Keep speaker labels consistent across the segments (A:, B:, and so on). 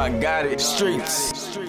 A: I got it. Streets.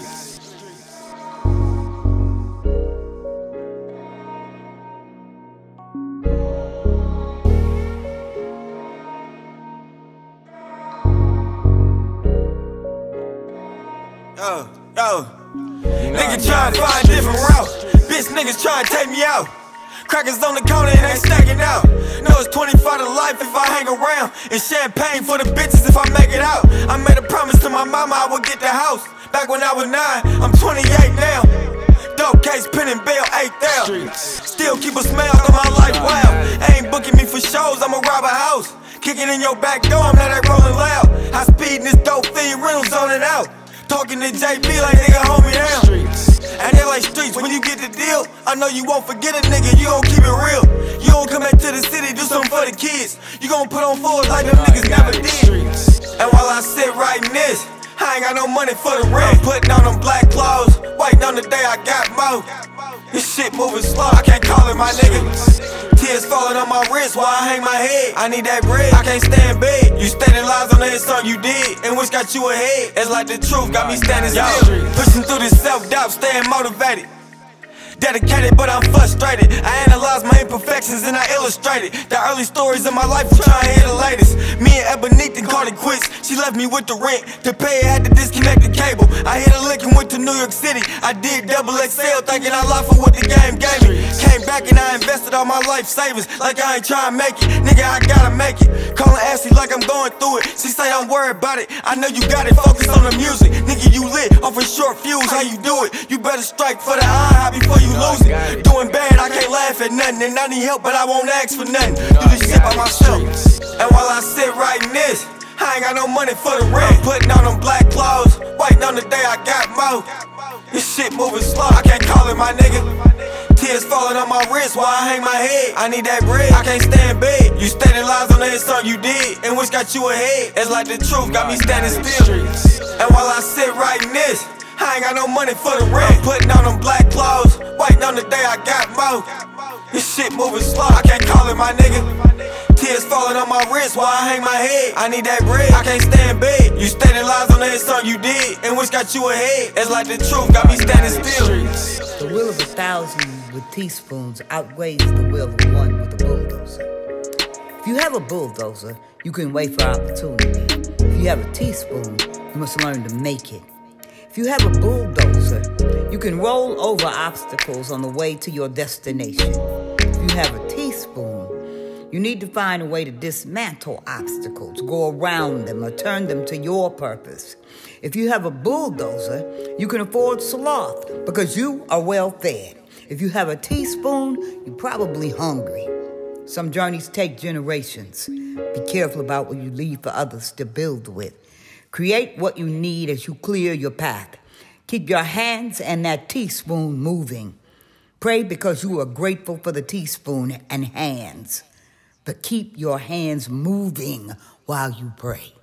B: Yo, nigga tryna find a different route. Bitch niggas tryna take me out. Crackers on the corner and ain't stacking out. Know it's 25 to life if I hang around, and champagne for the bitches if I make it out. I made a promise to my mama I would get the house. Back when I was 9, I'm 28 now. Dope case, pen and bail, 8,000. Still keep a smell on my life, wow. Ain't booking me for shows, I'ma rob a house. Kicking in your back door, I'm not that rolling loud. High speed in this dope fiend, rentals on and out. Talking to JB like nigga, hold me down. And they like streets, when you get the deal, I know you won't forget a nigga, you gon' keep it real. You gon' come back to the city, do something for the kids. You gon' put on forward like them niggas never did. And while I sit writing this, I ain't got no money for the rent. Putting on them black clothes, waiting on the day I got more. This shit moving slow, I can't call it my nigga. Tears falling on my wrist while I hang my head. I need that bread, I can't stand bed. You stated lies on every song you did, and which got you ahead. It's like the truth got me standing still. Pushing through this self-doubt, staying motivated. Dedicated, but I'm frustrated. I analyze my imperfections and I illustrate it. The early stories of my life, I'm trying to hear the latest. Me and Ebonita called it quits. She left me with the rent. To pay it, had to disconnect the cable. I hit a lick and went to New York City. I did double XL, thinking I lied for what the game gave me. Came back and I invested all my life savings, like I ain't trying to make it. Nigga, I gotta make it. Calling Ashley like I'm going through it. She say don't worry about it. I know you got it, focus on the music. Nigga, you lit off a short fuse, how you do it? You better strike for the eye before you lose it. Doing bad, I can't laugh at nothing, and I need help, but I won't ask for nothing. Do this shit by myself. And while I sit writing this, I ain't got no money for the rent. Putting on them black clothes, waiting on the day I got more. This shit moving slow, I can't call it my nigga. Tears falling on my wrist while I hang my head. I need that bread, I can't stand bed. You stated lies on every song you did, and which got you ahead. It's like the truth got me standing still. And while I sit writing this, I ain't got no money for the rent. Putting on them black clothes, waiting on the day I got more. This shit moving slow, I can't call it my nigga. Tears falling on my wrist while I hang my head. I need that bread, I can't stand bed. You stated lies on every song you did, and which got you ahead. It's like the truth got me standing still.
C: The will of 1,000 with teaspoons outweighs the will of one with a bulldozer. If you have a bulldozer, you can wait for opportunity. If you have a teaspoon, you must learn to make it. If you have a bulldozer, you can roll over obstacles on the way to your destination. If you have a teaspoon, you need to find a way to dismantle obstacles, go around them, or turn them to your purpose. If you have a bulldozer, you can afford sloth because you are well fed. If you have a teaspoon, you're probably hungry. Some journeys take generations. Be careful about what you leave for others to build with. Create what you need as you clear your path. Keep your hands and that teaspoon moving. Pray because you are grateful for the teaspoon and hands. But keep your hands moving while you pray.